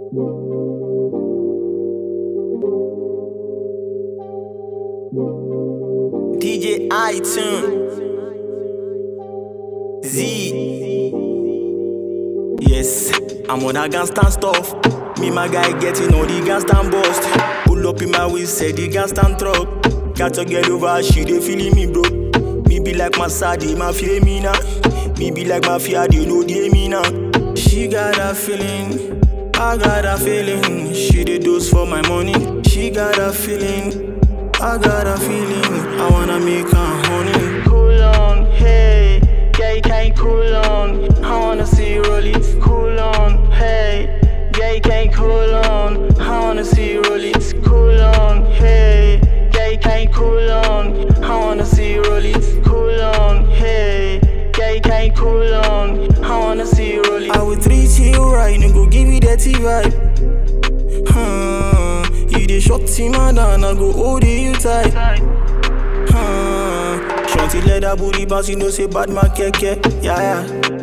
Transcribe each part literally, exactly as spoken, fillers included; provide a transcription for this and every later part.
D J iTunes Z. Yes, I'm on a gangsta stuff. Me my guy getting all the gangsta bust. Pull up in my waist, say the gangsta truck. Got a girl over, she dey feeling me, bro. Me be like my sadi, my fear me now. Me be like my fear, they know they me now. She got a feeling, I got a feeling. She dey dose for my money. She got a feeling, I got a feeling. I wanna make her honey. Cool on, hey, yeah, you can't cool on. I wanna see you roll it. Cool on, hey, yeah, you can't cool on. I wanna see you roll it. Cool on, hey, yeah, you can't cool on. I wanna see you roll it. Cool on, hey, yeah, you can't cool on. I wanna see you roll it. I will treat you right, and go give you that vibe. Hmm, you the shorty man, and I go hold you tight. Hmm, shorty let that booty bounce, you know say bad man keke, yeah yeah.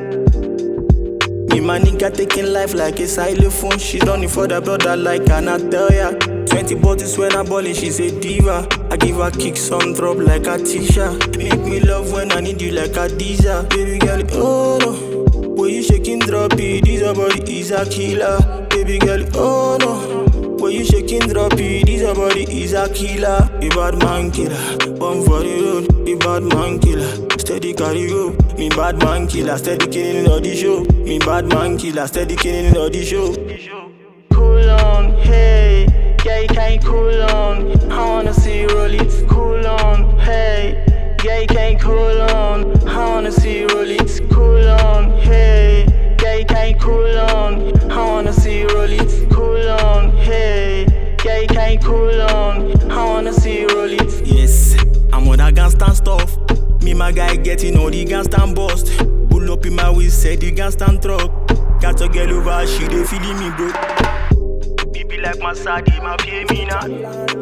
Me my nigga taking life like a xylophone. She running for the brother like an tell ya. Twenty bottles when I ballin', she's a diva. I give her kick some drop like a Tisha. Make me love when I need you like a Deezer. Baby girl, oh no, when you shaking drop it, this your body is a killer. Baby girl, oh no, when you shaking drop it, this your body is a killer. A bad man killer, born for the road. A bad man killer, steady carry go. Me bad man killer, steady killing all the show. Me bad man killer, steady killing all the show. Cool on, hey, yeah, you can't cool on. I wanna see you roll it. Cool on, hey, yeah, you can't cool on. I wanna see you roll it. Cool on, hey, yeah, you can't cool on. I wanna see you roll it. Cool on, hey, yeah, you can't cool on. I wanna see you roll it. Yes, I'm on that gangsta stuff. Me my guy getting all the gangsta bust. Pull up in my waist, say the gangsta truck. Got a girl over, she dey feeling me, bro. Me be like my sadi, my fear me now.